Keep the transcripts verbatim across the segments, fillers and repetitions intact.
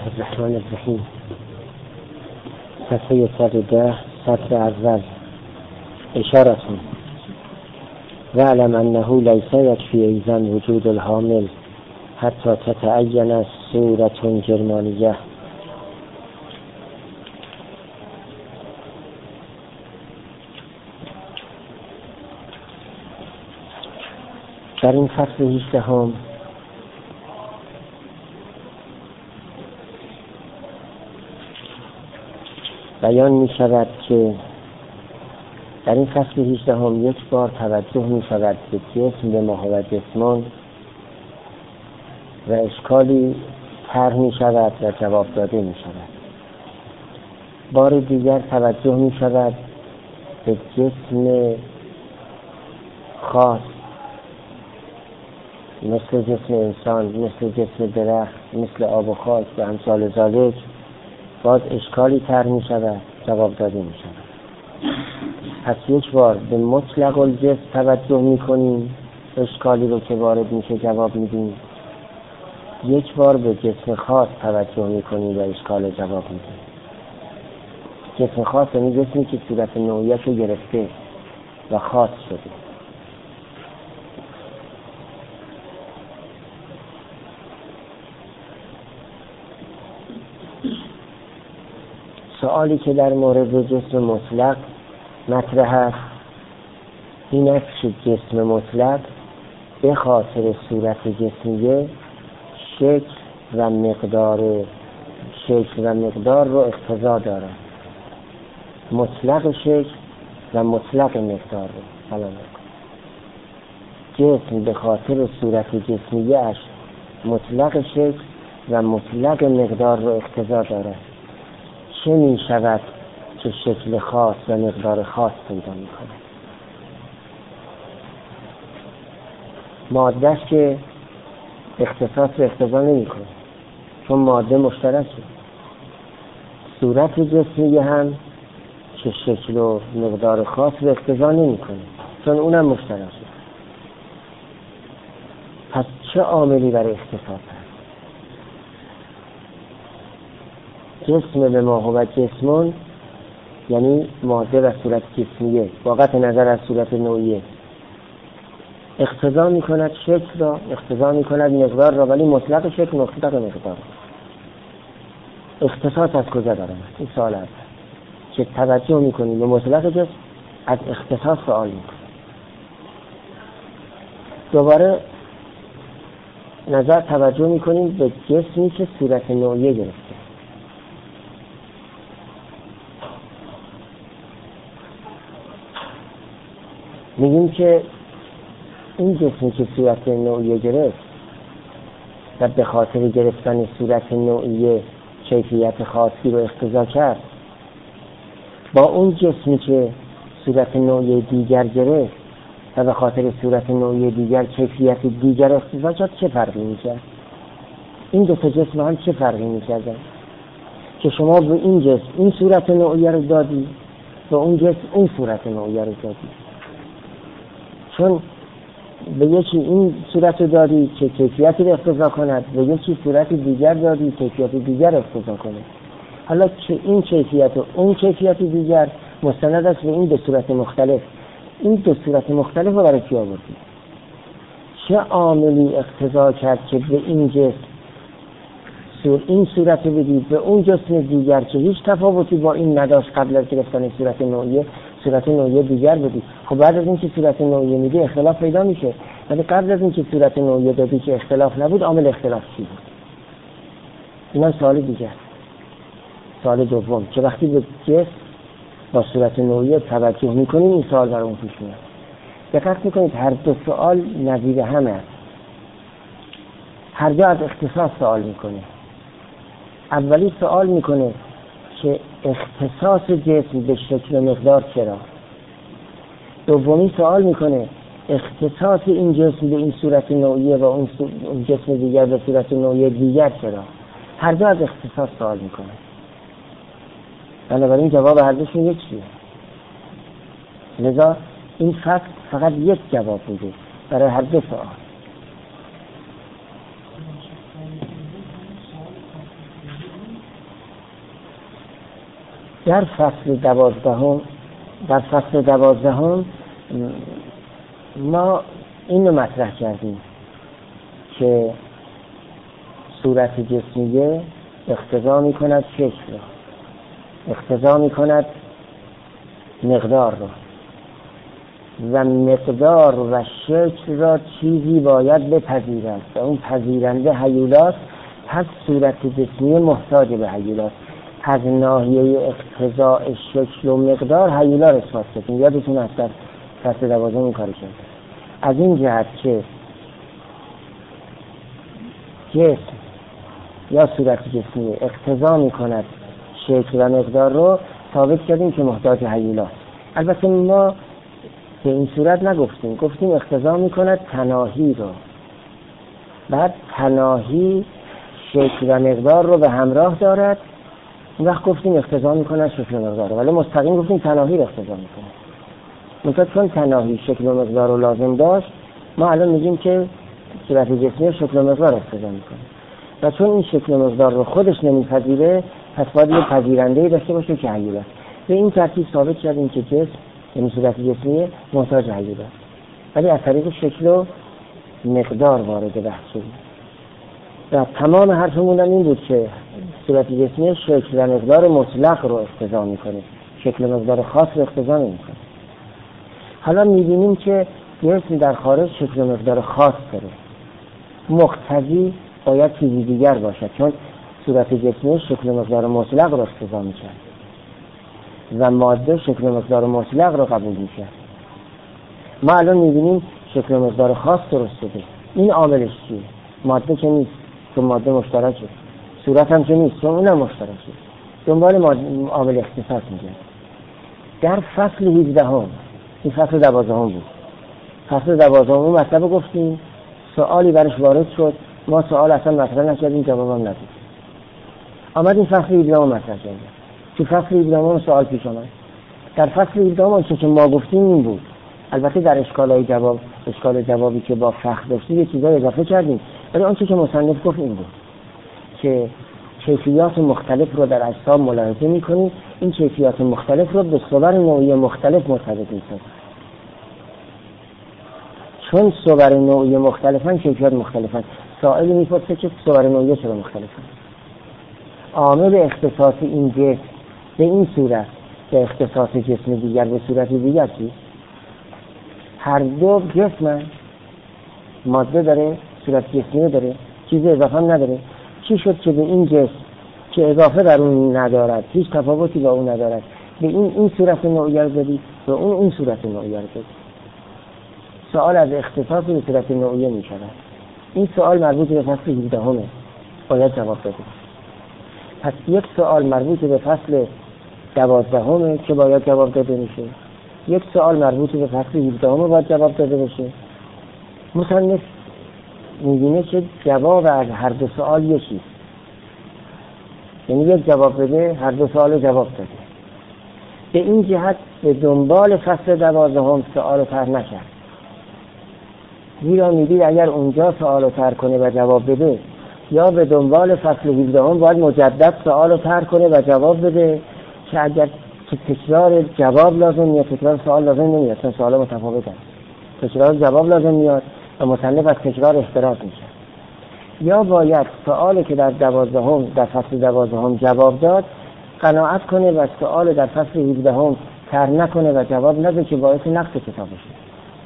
الرحمن الرحیم. صفحه صد و ده، سطر اول. اشارتون وعلم انه لیس یکفی ایضا وجود الحامل حتی تتعین صورة جرمانیه. در این فصل هجدهم بیان می شود که در این فصل هجدهم یک بار توجه می شود به جسم به ماهو جسمان و اشکالی طرح می شود و جواب داده می شود. بار دیگر توجه می شود به جسم خاص مثل جسم انسان، مثل جسم درخت، مثل آب و خاک و امثال ذالک. باز اشکالی طرح می شود، جواب داده می شود. پس یک بار به مطلق الجسم توجه می کنیم، اشکالی رو که وارد میشه جواب میدیم. یک بار به جسم خاص توجه می کنیم و اشکال جواب میدیم. جسم خاص یعنی جسمی که صورت نوعیت رو گرفته و خاص شده. سوالی که در مورد جسم مطلق مطرح است این است که جسم مطلق به خاطر صورت جسمیه شکل و مقدار شکل و مقدار رو اقتضا دارد. مطلق شکل و مطلق مقدار رو سلام جسم به خاطر صورت جسمیه اش مطلق شکل و مطلق مقدار رو اقتضا دارد. چه می شود که شکل خاص و مقدار خاص پیدا می کند؟ مادهش که اختصاص و اقتضا نمی کند چون ماده مشترکه. صورت جسمیه هم که شکل و مقدار خاص و اقتضا نمی کند چون اونم مشترکه. پس چه عاملی برای اختصاص هست؟ جسم به ما هو جسمون یعنی ماده و صورت جسمیه با قطع نظر از صورت نوعیه اقتضا می کند شکل را، اقتضا می کند مقدار را، ولی مطلق شکل مطلق مقدار. اختصاص از کجا دارم؟ این سوال است که توجه می کنیم به مطلق جسم از اختصاص سوال می کنیم. دوباره نظر توجه می کنیم به جسمی که صورت نوعیه گرفته. میگیم که این جسمی که صورت نوعیه گرفت و به خاطر گرفتن صورت نوعیه کیفیت خاصی رو اقتضا کرد با اون جسمی که صورت نوعیه دیگر گرفت و به خاطر صورت نوعیه دیگر کیفیت دیگر اقتضا کرد چه فرقی میکرد؟ این دو تا جسم هم چه فرقی میکردن؟ که شما به این جسم این صورت نوعیه رو دادی و اون جسم اون صورت نوعیه رو دادی. چون به یکی این صورت رو دادی که کیفیتی رو اقتضا کند، به یکی صورت دیگر دادی کیفیت دیگر اقتضا کند. حالا که این کیفیت و اون کیفیت دیگر مستند است به این دو صورت مختلف. این دو صورت مختلف رو برای چی آوردی؟ چه عاملی اقتضا کرد که به این جسم سور این صورت رو بدید به اون جسم دیگر که هیچ تفاوتی با این نداشت قبل از گرفتن صورت نوعیه صورت نوعیه دیگر بدی؟ خب بعد از این که صورت نوعیه میدی اختلاف پیدا میشه، ولی قبل از این که صورت نوعیه دادی که اختلاف نبود عامل اختلاف چی بود؟ اینا سوال دیگر. سوال دوم که وقتی به جسم با صورت نوعیه توجه میکنیم این سوال برامون پیش میاد. دقت میکنید هر دو سوال نظیر هم است. هر دو از اختصاص سوال میکنه. اولی سوال میکنه که اختصاص جسم به شکل مقدار چرا؟ دومی سوال میکنه اختصاص این جسم به این صورت نوعیه و اون جسم دیگر به صورت نوعیه دیگر چرا؟ هر دو از اختصاص سوال میکنه. بنابراین جواب هر دوشون یکیه. لذا این فقط فقط یک جواب بوده برای هر دو سوال. در فصل دوازدهم در فصل دوازدهم ما اینو مطرح کردیم که صورت جسمیه اقتضا می کند شکل رو، اقتضا می کند مقدار رو، و مقدار و شکل را چیزی باید بپذیرد و اون پذیرنده هیولاست. پس صورت جسمیه محتاج به هیولاست. از ناحیه اقتضاء شکل و مقدار هیولا رو اثبات کردیم. یادتون هست در فصل دوازدهم این کارو کرد. از این جهت که جسم یا صورت جسمیه اقتضا می کند شکل و مقدار رو ثابت کردیم که محتاج هیولاست. البته ما به این صورت نگفتیم، گفتیم اقتضا می کند تناهی رو. بعد تناهی شکل و مقدار رو به همراه دارد، اون وقت گفتیم اقتضا می کند شکل و مقدار رو، ولی مستقیم گفتیم تناهی رو اقتضا می کند. مثلا چون تناهی شکل و مقدار رو لازم داشت، ما الان میگیم که صورت جسمی شکل و مقدار اقتضا می کند. و چون این شکل و مقدار رو خودش نمیپذیره، پس باید یه پذیرنده‌ای داشته باشه که هیولا است. به این ترتیب ثابت کردیم که جسم یعنی صورت جسمی محتاج هیولا است، ولی از طریق شکل و مقدار وارد بحث شدیم. و تمام حرفمون این بود که صورت جسمی شکل و مقدار مطلق رو اقتضا میکنه، شکل و مقدار خاص رو اقتضا نمیکنه. حالا میبینیم که جسم در خارج شکل و مقدار خاص داره، مقتضی باید چیزی دیگر باشد، چون صورت جسمی شکل و مقدار مطلق رو اقتضا میکرد و ماده شکل و مقدار مطلق رو قبول میکرد. ما الان میبینیم شکل و مقدار خاص درست شده. این عاملش چیه؟ ماده که نیست، چون ماده مشترکه. صورت هم که نیست، چون اونم مشترکه. دنبال عامل اختصاص میگرد. در فصل هجدهم، این فصل دوازدهم بود، فصل دوازدهم اون مطلب گفتیم، سوالی برش وارد شد، ما سوال اصلا مطرح نکردیم، جواب هم ندید. آمد این فصل هجدهم مطرح کردیم. تو فصل هجدهم سوال پیش آمد. در فصل هجدهم آنچه که ما گفتیم این بود. البته در اشکالای جواب، اشکال جوابی که با فخر داشتیم یه چیزای اضافه کردیم، ولی آنچه که مصنف گفت این بود که کیفیات مختلف رو در اجسام ملاحظه می‌کنیم، این کیفیات مختلف رو به صور نوعی مختلف مرتبط می‌سازیم. چون صور نوعی مختلفن کیفیات مختلفن. سائل می‌پرسه که صور نوعی چرا مختلفن؟ عامل اختصاصی این جسم به این صورت به اختصاص جسم دیگر به صورت دیگر چی؟ هر دو جسم ماده داره، صورت جسمی داره، چیزی اضافه نداره. چی شد که به این جسم که اضافه در اون ندارد، هیچ تفاوتی با اون ندارد، به این این صورت نوعی رو دادی، به اون این صورت نوعی رو دادی؟ سوال از اختصاص به صورت نوعی می شود. این سوال مربوط به فصل هجدهم باید جواب بده. پس یک سوال مربوط به فصل دوازدهم که باید جواب داده میشه، یک سوال مربوط به فصل هجدهم باید جواب داده بشه. مصنف می‌بینه که جواب از هر دو سوال یکیه، یعنی یک جواب بده هر دو سوال جواب داده. به این جهت به دنبال فصل دوازدهم سوال رو طرح نکرد، زیرا می‌دید اگر اونجا سوال رو طرح کنه و جواب بده، یا به دنبال فصل هجدهم باید مجدد سوال رو طرح کنه و جواب بده، که اگر تکرار جواب لازم میاد تکرار سوال لازم نمیاد، چون سوال متفاوتن. تکرار جواب لازم میاد و مصنف از تکرار احتراز میشه. یا باید سوالی که در دوازدهم در فصل دوازدهم جواب داد قناعت کنه و سوال در فصل هجدهم طرح نکنه و جواب نده که باعث نقص کتاب بشه.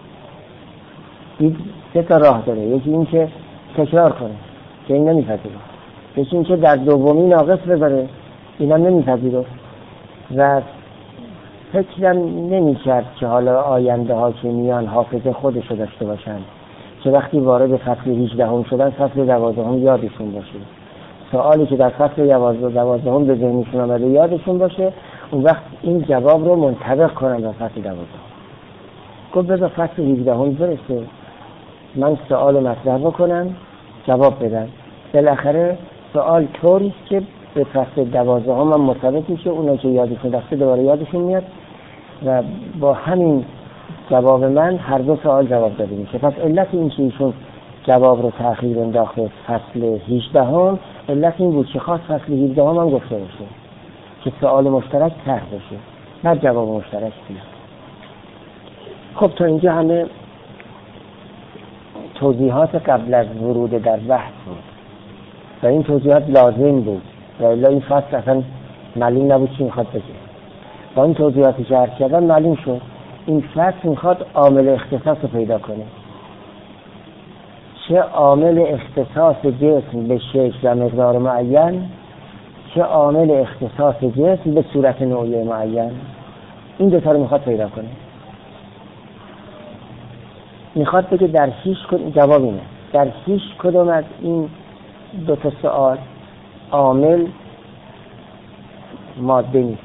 این سه تا راه داره. یکی این که تکرار کنه که این نمیپذیره، یکی این که در دومی ناقص بذاره، اینم نمیپذیره و فکرم نمی‌کرد که حالا آینده ها که میان حافظه خودشو داشته باشن، که وقتی وارد فصل هجدهم شدن فصل دوازدهم یادشون باشه، سوالی که در فصل دوازدهم به ذهنشون آمده یادشون باشه، اون وقت این جواب رو منطبق کنن در فصل دوازدهم. گفت بذار فصل هجدهم برسه، من سوال مطرح بکنم جواب بدم. بالاخره سوال طوری که به فصل دوازدهم هم مرتبط میشه، اونا که یادشون رفته دوباره یادشون میاد و با همین جواب من هر دو سوال جواب داده میشه. پس علت این که ایشون جواب رو تأخیر انداخته فصل هجدهم، علت این بود که خواست فصل هجدهم هم گفته باشه. که سوال مشترک طرح بشه، نه جواب مشترک بیاد. خب تا اینجا همه توضیحات قبل از ورود در بحث بود و این توضیحات لازم بود و الا این فصل اصلا معلوم نبود چی میخواد بگه. با این توضیحاتی که عرض کردم معلوم شد این فصل میخواد عامل اختصاص رو پیدا کنه. چه عامل اختصاص جسم به شکل و مقدار معین، چه عامل اختصاص جسم به صورت نوعی معین. این دوتا رو میخواد پیدا کنه. میخواد بگه در هیچ کدوم، جواب اینه، در هیچ کدوم از این دو تا سوال عامل ماده نیست.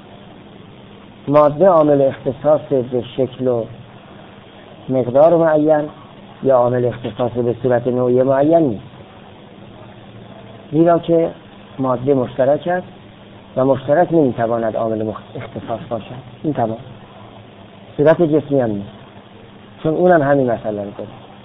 ماده عامل اختصاص به شکل و مقدار معین یا عامل اختصاص به صورت نوعی معین نیست. زیرا که ماده مشترک است و مشترک نمیتواند عامل اختصاص باشد. این تمام. صورت جسمی هم نیست، چون اونم همین مسئله رو داره.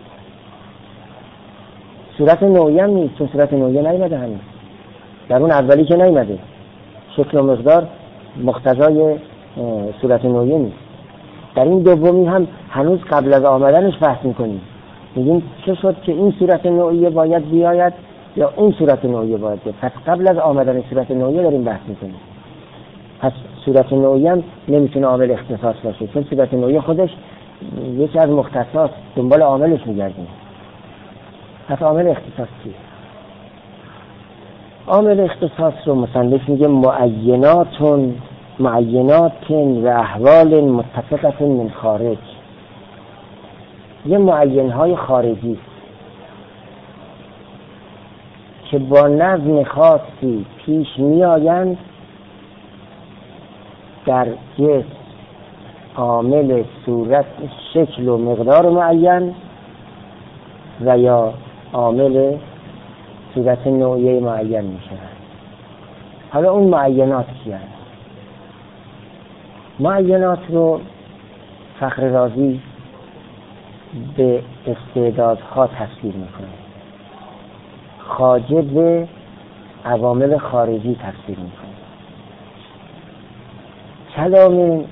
صورت نوعی هم نیست، چون صورت نوعی نیامده همین. در اون اولی که نیامده شکل و مقدار مقتضای صورت نوعی نیست. در این دومی هم هنوز قبل از آمدنش بحث میکنیم. میگیم چه شد که این صورت نوعی باید بیاید یا اون صورت نوعی باید بیاید. پس قبل از آمدن صورت نوعی داریم بحث میکنیم. پس صورت نوعی هم نمیتونه عامل اختصاص باشه، چون صورت نوعی خودش یکی از مختصات دنبال عاملش میگردیم. پس عامل اختصاص چیه؟ عامل اختصاص رو مصنف میگه معیناتون معینات و احوال متفقه من خارج. یه معینهای خارجی که با نظم خاصی پیش می آیند در جسم عامل صورت شکل و مقدار معین و یا عامل صورت نوعی معین می شود. حالا اون معینات چیه؟ معینات رو فخر رازی به استعدادها تفسیر میکنه، خواجه به عوامل خارجی تفسیر میکنه. کلام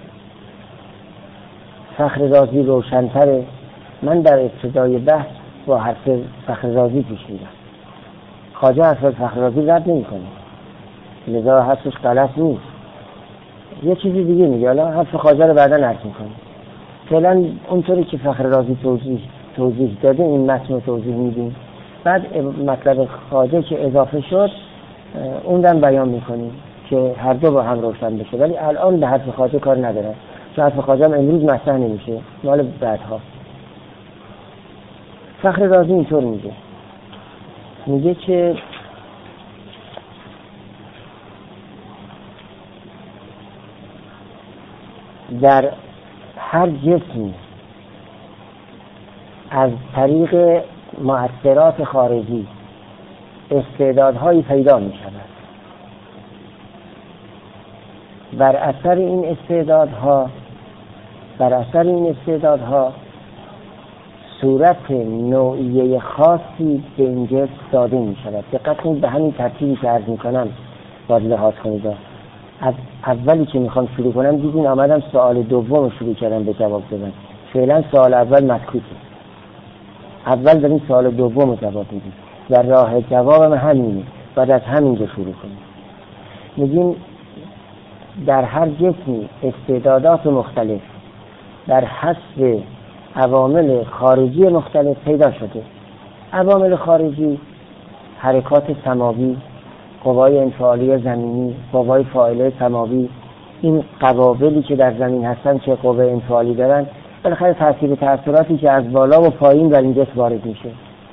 فخر رازی روشن‌تره. من در ابتدای بحث با حرف فخر رازی پیش میرم. خواجه حرف فخر رازی رد نمیکنه، لذا حرفش غلط نیست. یه چیزی دیگه میگه، حالا حرف خواجه رو بعدا عرض میکنه. فعلا اونطوری که فخر رازی توضیح توضیح داده این متن رو توضیح میدیم، بعد مطلب خواجه که اضافه شد اون دم بیان میکنیم که هر دو با هم روشن بشه. ولی الان به حرف خواجه کار نداره، چون حرف خواجه هم امروز مطرح نمیشه، مال بعدها. فخر رازی اینطور میگه میگه که در هر جسمی از طریق مؤثرات خارجی استعدادهایی پیدا می شود. بر اثر این استعدادها بر اثر این استعدادها صورت نوعیه خاصی به این جسم داده می شود. دقت کنید به همین ترتیبی که عرض می کنم باید لحاظ کنید. از اولی که میخوام شروع کنم دیدین آمدم سوال دوم شروع کردم به جواب دادن. فعلا سوال اول مسکوته، اول داریم سوال دوم رو جواب میدیم و راه جوابم همینه. بعد از همین رو شروع کنیم. میگیم در هر جسمی استعدادات مختلف در حسب عوامل خارجی مختلف پیدا شده. عوامل خارجی حرکات سماوی، قوای انفعالی زمینی، قوای فاعله سماوی، این قوابلی که در زمین هستن که قوه انفعالی دارن، بالاخره تاثیر تأثیراتی که از بالا و پایین در این جسم وارد میشه.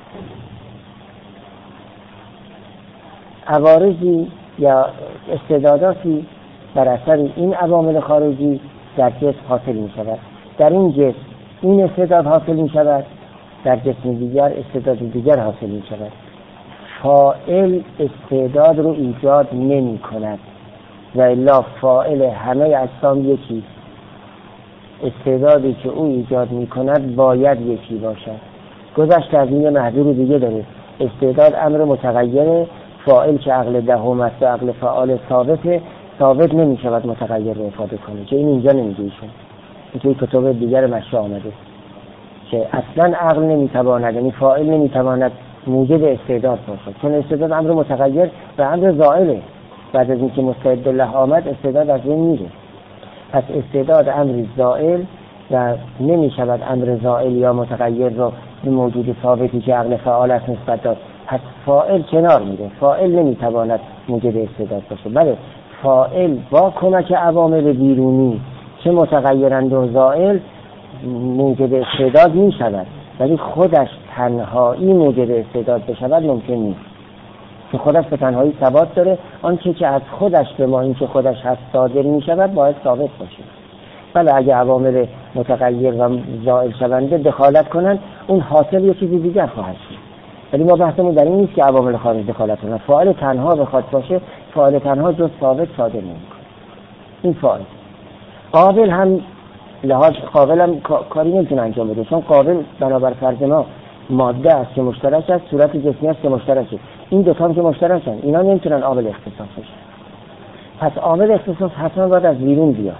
عوارضی یا استعداداتی بر اثر این عوامل خارجی در جسم حاصل می شود. در این جسم این استعداد حاصل می شود، در جسم دیگر استعداد دیگر حاصل می شود. فاعل استعداد رو ایجاد نمی کند و الا فاعل همه اجسام یکی. استعدادی که او ایجاد می کند باید یکی باشد. گذشت از این محضور دیگه داره. استعداد امر متغیره، فاعل که عقل دهم است و عقل فعال ثابته، ثابت نمی شود متغیر رو افاده کنه، که این اینجا نمیگه ایشون، این توی کتاب دیگر مشروع آمده که اصلا عقل نمیتواند، یعنی فاعل نمیتواند موجب استعداد باشد، چون استعداد امر متغیر و امر زائله. بعد از اینکه مستعد الله آمد استعداد از این میره. پس استعداد امر زائل و نمی شود امر زائل یا متغیر رو به موجود ثابتی که عقل فعال است نسبت داد. پس فاعل کنار میره، فاعل نمیتواند موجب استعداد باشه. بله فاعل با کمک عوامل بیرونی چه متغیرند و زائل موجب استعداد می شود، ولی خودش تنهایی موجب استعداد بشود ممکن نیست، که خودش به تنهایی ثبات داره. آنچه که از خودش به ما این که خودش هست صادر می شود باید ثابت باشه. بله اگه عوامل متغیر و زائل شونده دخالت کنند اون حاصل یه چیزی دیگر خواهد شد، ولی ما بحثمون در این نیست که عوامل خارج دخالت کنند. فاعل تنها بخواد باشه، فاعل تنها جز ثابت صادر نمی‌کنه. این فاعل قابل هم لحاظ قابل هم کاری نمیتونه انجام بده، چون قابل بنابر فرض ما ماده است که مشترک است، صورت جسمی است که مشترکه. این دو تا هم که مشترکن اینا نمیتونن عامل اختصاص بشن. پس عامل اختصاص حتما باید از بیرون بیاد.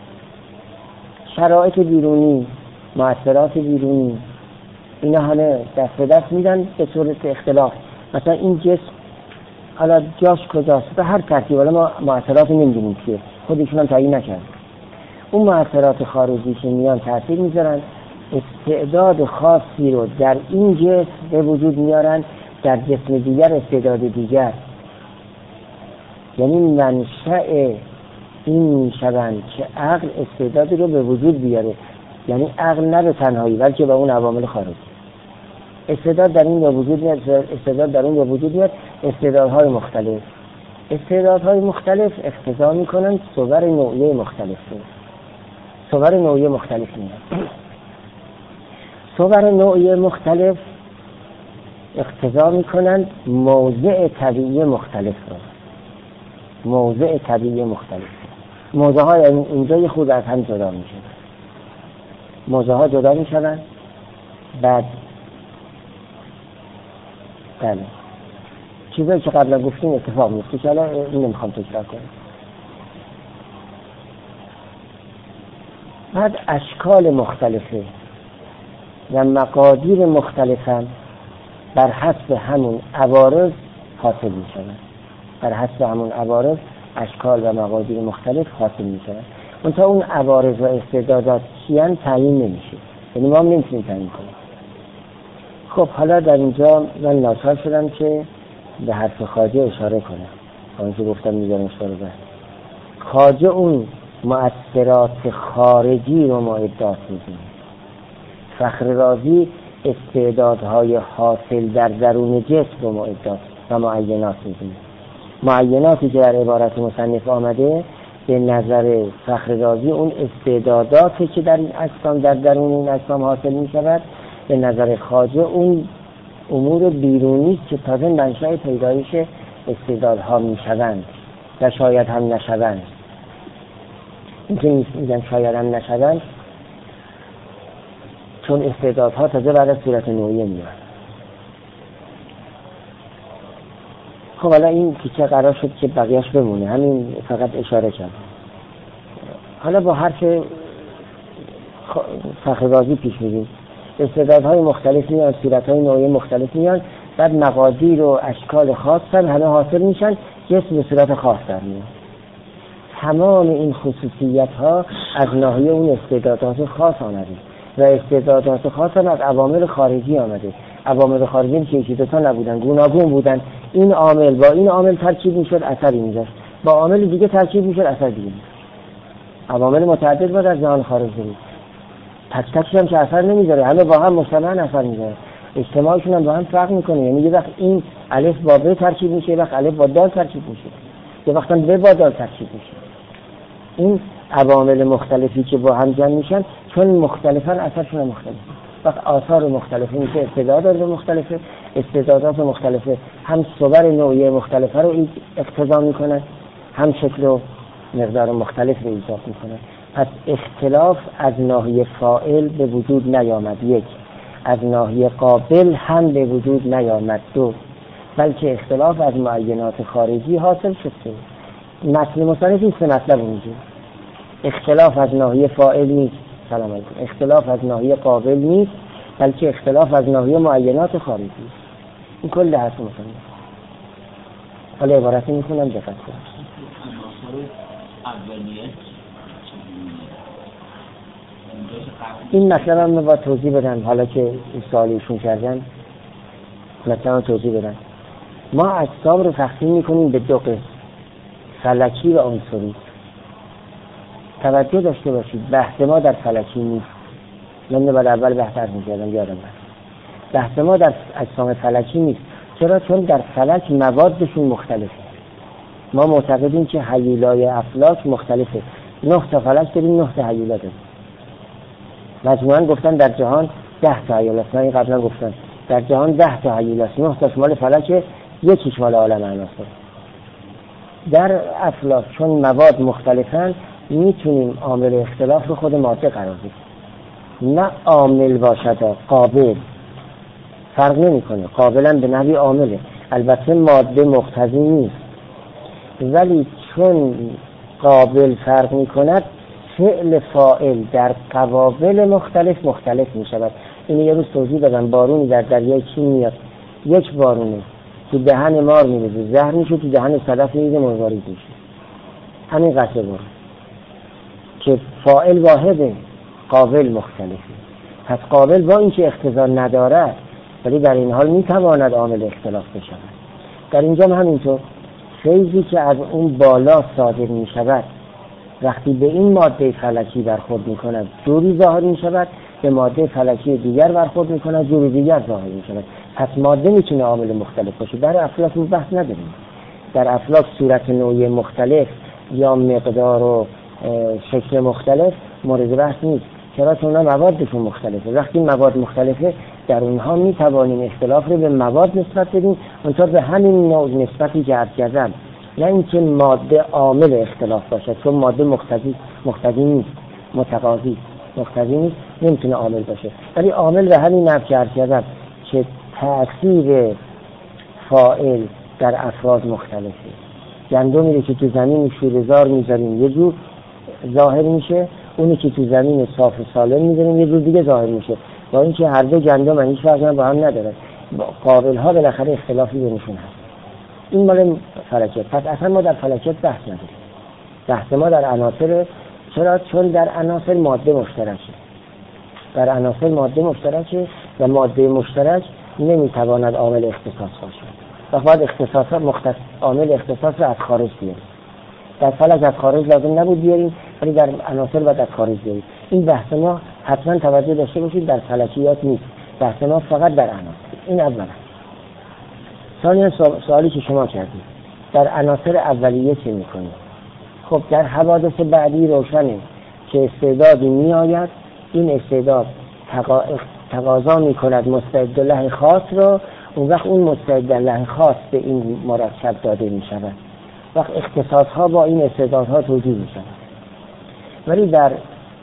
شرایط بیرونی، مؤثرات بیرونی، اینا همه دست به دست میدن به صورت اختلاف. مثلا این جسم حالا جاش کجاست به هر ترتیب، حالا ما مؤثرات نمیدونیم که خودشون هم تعیین نکردن. اون مؤثرات خارجی که میان تاثیر میذارن، استعداد خاصی رو در این جسم به وجود میارن، در جسم دیگر استعداد دیگر. یعنی منشأ این میشوند که عقل استعدادی رو به وجود بیاره، یعنی عقل نه به تنهایی بلکه با اون عوامل خارجی استعداد در این به وجود میاد، استعداد در اون به وجود میاد. استعدادهای مختلف استعدادهای مختلف اقتضا میکنن صور نوعیه مختلف صور نوعیه مختلف میاد. صور نوعیه مختلف اقتضا میکنن موضع طبیعی مختلف رو، موضع طبیعی مختلف. موضع های اینجا یه خود از هم جدا میشن، موضع ها جدا میشن. بعد بله چیزایی که قبلا گفتیم اتفاق میفته که الان این نمیخوام تکرار کنم. بعد اشکال مختلفه و مقادیر مختلفن بر حسب همون عوارض حاصل میشن، بر حسب همون عوارض اشکال و مقادیر مختلف حاصل میشن. اون تا اون عوارض و استعدادات چیان تعیین نمیشه، یعنی ما هم نمیتونیم تعیین کنیم. خب حالا در اینجا من ناچار شدم که به حرف خواجه اشاره کنم، آنچه گفتم میذارم اشاره بر خواجه اون مؤثرات خارجی رو ما ادعا میدیم، فخر رازی استعدادهای حاصل در درون جسم رو ما ادعا و معینات میدیم. معیناتی که در عبارت مصنف آمده به نظر فخر رازی اون استعداداتی که در این اجسام در درون این اجسام حاصل می شود، به نظر خواجه اون امور بیرونی که تازه منشأ پیدایش استعدادها می شوند و شاید هم نشوند. این که میگن شاید هم نشوند چون استعدادها تازه بعد از صورت نوعیه میاد. خب حالا این تیکه قرار شد که بقیهش بمونه، همین فقط اشاره کرد. حالا با حرف فخر رازی پیش میریم. استعدادهای مختلف میان، صورتهای نوعی مختلف میان، بعد مقادیر و اشکال خاصن همه حاصل میشن، جسم به صورت خاص در میاد. تمام این خصوصیت ها از ناحیه اون استعدادات خاص آمده و استعدادات خاص هم از عوامل خارجی آمده. عوامل خارجی که یکی دوتا نبودن، گوناگون بودن. این عامل با این عامل ترکیب میشد اثری میذاشت، با عامل دیگه ترکیب میشد اثر دیگه میذاشت. عوامل متعدد بود از جهان خارج بود، تک تکش هم که اثر نمیذاره، همه با هم مشترکاً اثر میذاره. اجتماعشون هم با هم فرق میکنه، یعنی یه وقت این الف با ب ترکیب میشه، یه وقت الف با دال ترکیب میشه، یه وقت ب با دال ترکیب میشه. این عوامل مختلفی که با هم جمع میشن چون مختلفن اثرشون مختلفه، وقت آثار مختلفه میشه، استعدادات مختلفه، استعدادات مختلفه هم صور نوعی مختلفه رو اقتضا میکنن، هم شکل و مقدار مختلف رو ایجاد میکنن. پس اختلاف از ناحیه فاعل به وجود نیامد، یک، از ناحیه قابل هم به وجود نیامد، دو، بلکه اختلاف از معینات خارجی حاصل شده. متن مصنف این سه مطلب اونجا. اختلاف از ناحیه فاعل نیست، سلام علیکم، اختلاف از ناحیه قابل نیست، بلکه اختلاف از ناحیه معینات خارجی است. این کل حرف مصنف. حالا عبارتی میخونم دقت کنید. این مطلب هم با توضیح بدم، حالا که این سوالیشون کردن مثلا توضیح بدم. ما اجسام رو تقسیم میکنیم به دو قسم، فلکی و عنصری. توجه داشته باشید بحث ما در فلکی نیست. من بعد اول بحث عرض می‌کردم یادم رفت. بحث ما در اجسام فلکی نیست. چرا؟ چون در فلک موادشون مختلفه. ما معتقدیم که هیولای افلاک مختلفه. نه تا فلک داریم، نه تا هیولا داریم. مجموعاً گفتن در جهان ده تا هیولا است. من قبلا گفتم در جهان ده تا هیولا است. نه تا مال فلک، یکیش مال عالم عناصر. در افلاک چون مواد مختلفن میتونیم عامل اختلاف رو خود ماده قرار بدیم. نه عامل باشد، قابل فرق نمیکنه. قابلا به نحوی عامله. البته ماده مقتضی نیست، ولی چون قابل فرق میکند فعل فاعل در قوابل مختلف مختلف میشود. این یه روز توضیح دادم. بارونی در دریای چین میاد، یک بارونه تو دهن مار میریزه زهر میشه، تو دهن صدف میریزه مروارید میشه. همین قطره بارون که فاعل واحده، قابل مختلفه. پس قابل با اینکه اقتضا ندارد ولی در این حال میتواند عامل اختلاف بشود. در اینجا هم همینطور فیضی که از اون بالا صادر میشود وقتی به این ماده فلکی برخورد میکند جوری ظاهر میشود، به ماده فلکی دیگر برخورد میکند جوری دیگر ظاهر میشود. پس ماده میتونه عامل مختلف باشه. در افلاک اون بحث نداریم. در افلاک صورت نوعی مختلف یا مقدار و شکل مختلف مورد بحث نیست. چرا؟ چون اونها موادشون مختلفه. وقتی مواد مختلفه در اونها میتوانیم اختلاف رو به مواد نسبت بدیم، اونطور به همین نوع نسبتی که عرض کردم. نه اینکه ماده عامل اختلاف باشه، چون ماده مقتضی مقتضی نیست، متقاضی مقتضی نیست، نمیتونه عامل باشه. ولی عامل به همین نحو که عرض کردم که تأثیر فاعل در افراد مختلفه. گندمی رو که تو زمین شوره‌زار میذاریم یه جور ظاهر میشه، اونی که تو زمین صاف و سالم میذاریم یه جور دیگه ظاهر میشه. با اینکه هر دو گندم هیچ فرقی با هم نداره، قابل ها بالاخره اختلافی بینشون هست. این مال فلکیات. پس اصلا ما در فلکیات بحث نداریم. بحث ما در عناصر. چرا؟ چون در عناصر ماده مشترکه. در عناصر ماده مشترکه و ماده مشترک نمیتواند عامل اختصاص باشه. و باید اختصاص مختص عامل اختصاص رو از خارج بیاریم. در فلک از خارج لازم نبود بیاریم، ولی در عناصر باید از خارج بیاریم. این بحث ما حتما توجه داشته باشید در فلکیات نیست. بحث ما فقط در عناصر. این اولا. ثانیا سوالی که شما کردید در عناصر اولیه چه میکنید؟ خب در حوادث بعدی روشنه که استعدادی میآید، این استعداد تقاضا میکند مستعد له خاص رو، اون وقت اون مستعد له خاص به این مرکب داده میشود. وقت اختصاص ها با این استعدادها توجیه میشود. ولی در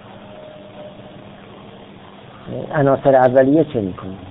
عناصر اولیه چه میکنید؟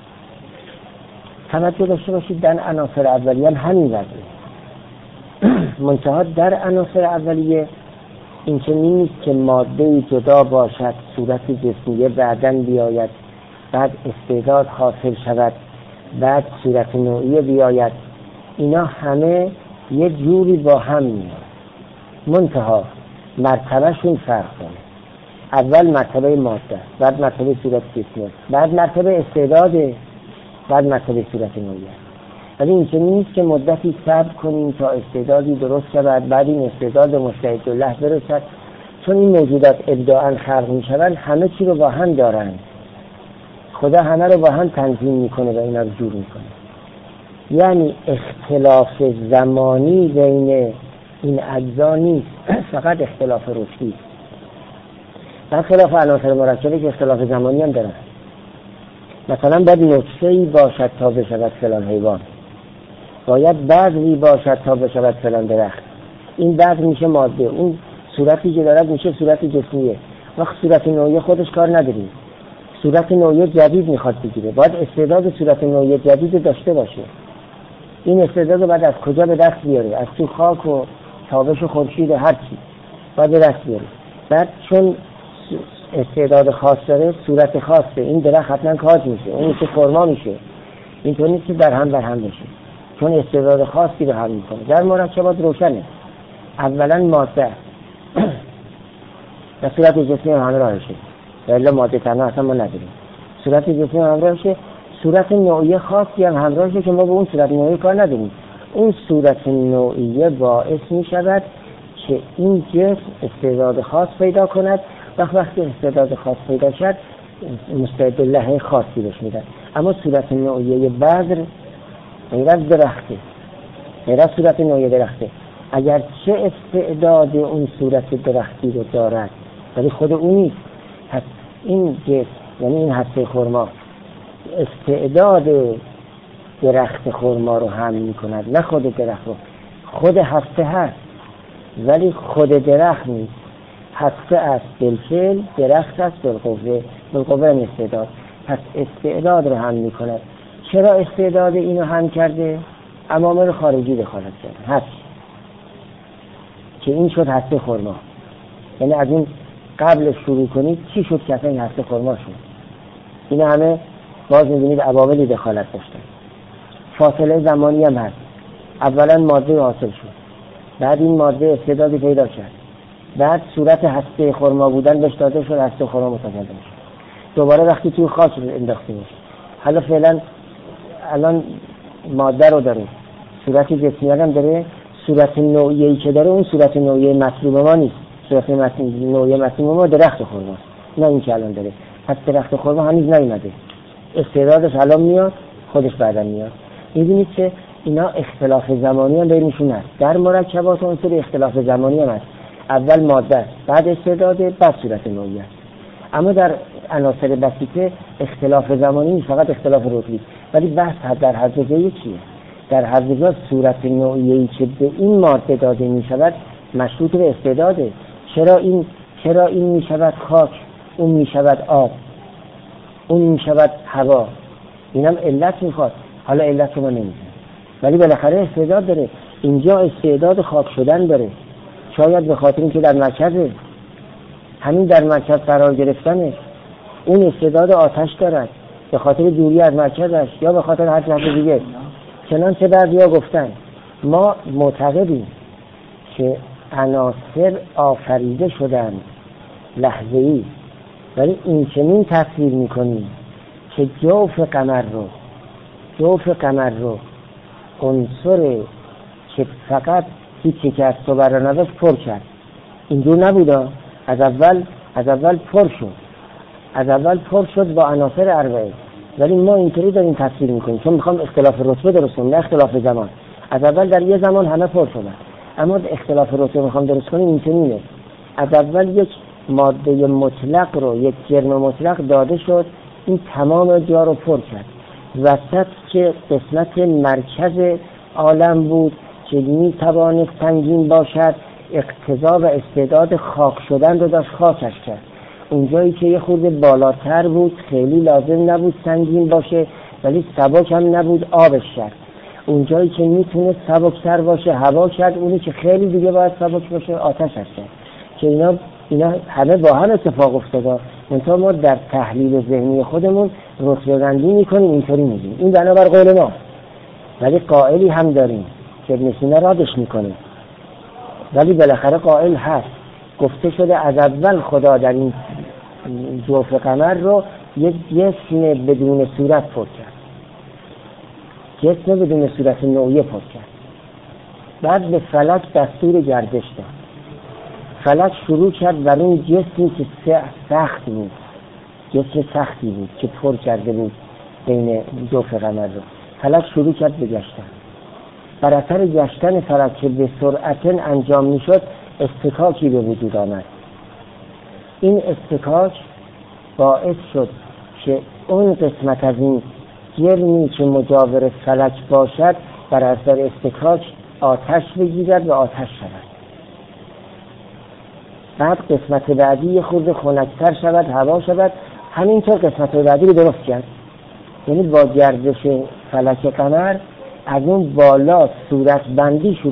توجه داشته باشید در عناصر اولیه هم همین وضعه. منتها در عناصر اولیه این که نیست که ماده جدا باشد، صورت جسمیه بعداً بیاید، بعد استعداد حاصل شود، بعد صورت نوعیه بیاید. اینا همه یه جوری با هم میاد. منتها مرتبهشون فرق داره. اول مرتبه ماده، بعد مرتبه صورت جسمیه، بعد مرتبه استعداد، بعد مرتبه صورت نوعیه. ولی این که نیست که مدتی صبر کنیم تا استعدادی درست شود، بعد این استعداد مستعد له برسد. چون این موجودات ابداعاً خلق میشوند، همه چی رو با هم دارند. خدا همه رو با هم تنظیم میکنه و اینا رو جور میکنه. یعنی اختلاف زمانی بین این اجزا نیست، فقط اختلاف رشدی. در خلاف عناصر مرکبه که اختلاف زمانی هم دارن. مثلا باید نطفه‌ای باشد تا بشود فلان حیوان، باید بذری باشد تا بشود فلان درخت. این بذر میشه ماده، اون صورتی که دارد میشه صورت جسمیه. وقت صورت نوعی خودش کار نداریم، صورت نوعی جدید میخواد بگیره، باید استعداد صورت نوعی جدید داشته باشه. این استعداد رو باید از کجا به دست بیاره؟ از تو خاک و تابش خورشید هر چی باید دست بیاره. بعد چون استعداد خاص داره، صورت خاصه، این درخت حتما کاج میشه، اون میشه خرما میشه. اینطور نیست که در هم در هم بشه، چون استعداد خاصی رو حمل میکنه. در مرکبات روشنه، اولا ماده و صورت جسمی همراهشه، ولی ماده تنها اصلا ما نداریم. صورت جسمی همراهشه، صورت نوعی خاصی هم همراهشه که ما به اون صورت نوعی کار نداریم. اون صورت نوعی باعث می شود که این جسم استعداد خاص پیدا کند. وقت وقتی استعداد خاص پیدا شد مستعد لحظه خاصی بهش میدن. اما صورت نوعی بذر غیر از درخته، غیر از صورت نوعی درخته، اگر چه استعداد اون صورت درختی رو دارد ولی خود اون نیست. پس این جسم یعنی این هسته خرما استعداد درخت خرما رو حمل می کند، نه خود درخت رو. خود هسته هست ولی خود درخت نیست. هسته است بالفعل، درخت است بالقوه، بالقوه هم استعداد. پس استعداد رو حمل می کند. چرا استعداد اینو حمل کرده؟ عوامل خارجی دخالت کرده. هست که این شد هسته خرما. یعنی از این قبل شروع کنید چی شد که این هسته خرما شد؟ این همه باز می‌بینید عواملی دخالت داشتن. فاصله زمانی هم هست. اولا ماده حاصل شد، بعد این ماده استعدادی پیدا کرد، بعد صورت هسته خرما بودن بهش داده شد، هسته خرما متجلی شد. دوباره وقتی توی خاص انداخته میشه. حالا فعلا الان ماده رو داره، صورت جسمی هم داره، صورت نوعیه‌ای که داره اون صورت نوعیه مطلوب ما نیست. صورت نوعیه مطلوب ما درخت خرماست، نه این که الان داره. پس درخت خرما هنوز نیومده، استعدادش الان میاد، خودش بعدا میاد. می‌بینید که اینا اختلاف زمانی هم بینشون هست. در مرکبات عنصر اختلاف زمانی هم هست. اول ماده، بعد استعداد، بعد صورت نوعی است. اما در عناصر بسیطه اختلاف زمانی نیست، فقط اختلاف رتبی. ولی بحث در هر جای چیه؟ در هر جای صورت نوعیه‌ای که به این ماده داده می‌شود مشروط به استعداده. چرا این چرا این می‌شود خاک، اون می‌شود آب، اون می‌شود هوا؟ اینم علت می‌خواد. حالا علت رو ما نمی‌دونیم، ولی بالاخره استعداد داره. اینجا استعداد خاک شدن داره، شاید به خاطر اینکه در مرکزه، همین در مرکز قرار گرفتنش. اون استعداد آتش دارد به خاطر دوری از مرکزش یا به خاطر هر جهت دیگه. چنانچه بعضیا گفتن ما معتقدیم که عناصر آفریده شدن لحظه‌ای، ولی این چنین تصویر میکنیم که جوف قمر رو جوف قمر رو عنصر که فقط هیچی که از تو برانوشت پر کرد. اینجور نبودا، از اول از اول پر شد از اول پر شد با عناصر اربعه، ولی ما اینطوری داریم تصویر میکنیم چون میخوام اختلاف رتبه درست کنیم، نه اختلاف زمان. از اول در یه زمان همه پر شدن، اما اختلاف رتبه میخوام درست کنیم اینطوریه. از اول یک ماده مطلق رو، یک جرم مطلق داده شد، این تمام جا رو پر کرد. وسط که قسمت مرکز عالم بود که میتوانست سنگین باشد، اقتضا و استعداد خاک شدن رو داشت، خاکش کرد. اونجایی که یه خورده بالاتر بود خیلی لازم نبود سنگین باشه، ولی سبک هم نبود، آبش کرد. اونجایی که میتونه سبکتر باشه هوا کرد، اونی که خیلی دیگه باید سبک باشه آتشش کرد. که اینا اینا همه با هم اتفاق افتاده. منتها ما در تحلیل ذهنی خودمون رتبه بندی میکنیم، اینطوری میگیم این بنابر قول ما، ولی قائلی هم داریم که ابن سینا رادش میکنه. ولی بالاخره قائل هست، گفته شده از اول خدا در این جوف قمر رو یک جسم بدون صورت پر کرد، جسم بدون صورت نوعی پر کرد. بعد به فلک دستور گردش داد. فلک شروع کرد بر اون جسمی که سخت بود، جسم سختی بود که پر کرده بود بین جوف قمر رو. فلک شروع کرد به گشتن. بر اثر گشتن فلک که به سرعت انجام میشد اصطکاکی به وجود آمد. این اصطکاک باعث شد که اون قسمت از این جرمی که مجاور فلک باشد بر اثر اصطکاک آتش بگیرد و آتش شود. بعد قسمت بعدی خود خنک‌تر شود، هوا شود. همینطور قسمت بعدی رو درست کرد. یعنی با گردش فلک قمر از اون بالا صورت بندی شروع شد.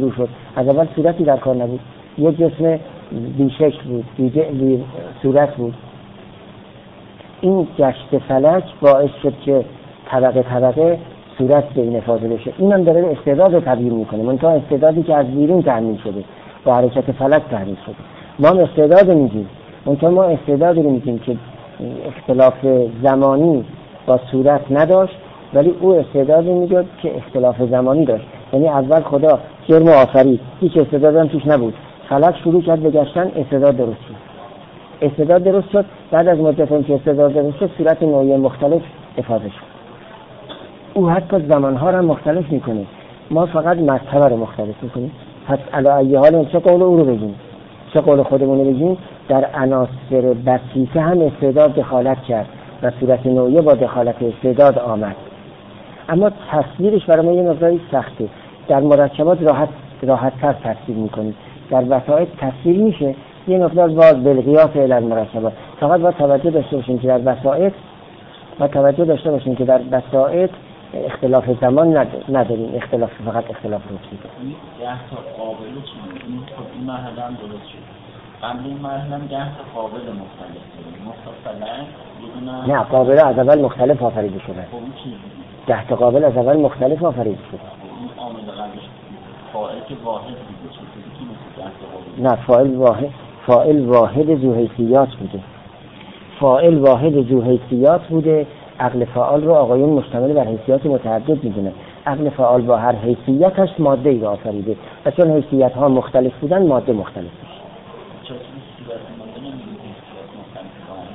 از اول صورتی در کار نبود، یک جسم بیشکل بود، بی, بی صورت بود. این گشت فلک باعث شد که طبقه طبقه صورت به این افاده بشه. اینم داره استعداد رو تبیین میکنه، منتها استعدادی که از بیرون تأمین شده، با حرکت فلک تأمین شده. ما هم استعداد میگیم، منتها ما استعدادی رو میگیم که اختلاف زمانی با صورت نداشت، ولی او استعدادی میگه که اختلاف زمانی داشت. یعنی اول خدا جرم آفرید، هیچ استعدادی هم توش نبود، فلک شروع کرد به گشتن، استعداد درست شد. استعداد درست شد، بعد از مدت که استعداد درست شد، صورت نوعی مختلف افاده شد. او حتی زمانها را مختلف میکنه، ما فقط مرتبه رو مختلف میکنیم. پس علی ای حال چه قول او رو بگیم چه قول خودمون رو بگیم، در عناصر بسیطه هم استعداد دخالت کرد و صورت نوعی با دخالت استعداد آمد. اما تصویرش برای ما یه مقداری سخته. در مرکبات راحت راحت تر تصویر میکنیم، در وسائط تصویر میشه یه مقدار باز بالقیاس الی المرکبات. فقط باید توجه داشته باشیم که در وسائط و توجه داشته باشیم که در وسائط اختلاف زمان نداریم، اختلاف فقط اختلاف روزی داریم. ده تا قابل چیه؟ این خب این مرحله هم درست شد. قبل این مرحله هم ده تا قابل مختلف داریم. مختلف نه، قابل از اول مختلف آفریده شده. خب این چیه؟ ده تا قابل از اول مختلف آفریده شده. این عامل قبلش فاعل که واحد بوده، چطوری که مثل ده تا قابل؟ نه، فاعل واحد فاعل واحد ذو حیثیات بوده. فاعل واحد ذو حیثیات بوده. عقل فعال رو آقایون مشتمل بر حیثیات متعدد میدونه. عقل فعال با هر حیثیتش ماده ای را آفریده و چون حیثیت ها مختلف بودن ماده مختلف میشه. چطوری صورت ماده نمیدونی حیثیت مختلف با هم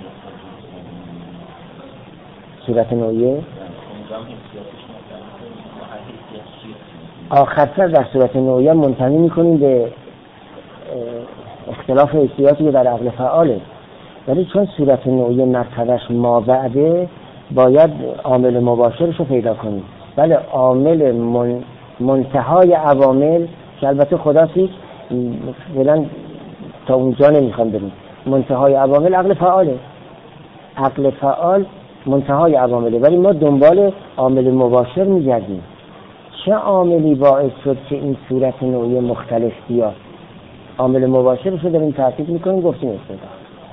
صورت نوعیه اونجا هم حیثیتش مختلفه با هر حیثیت چیه؟ آخرتر در صورت نوعیه منتهی میکنیم به اختلاف حیثیاتی که در عقل فعاله، ولی چون صورت نوعیه مرتبهش ما بعده باید عامل مباشرش رو پیدا کنیم. بله، عامل من... منتهای عوامل که البته خدا سیک فعلا تا اونجا نمیخوام بریم. منتهای عوامل عقل فعاله، عقل فعال منتهای عوامله، ولی ما دنبال عامل مباشر میگردیم. چه عاملی باعث شد که این صورت نوعی مختلف بیاد؟ عامل مباشرش رو داریم تحقیق میکنیم، گفتیم استعداد.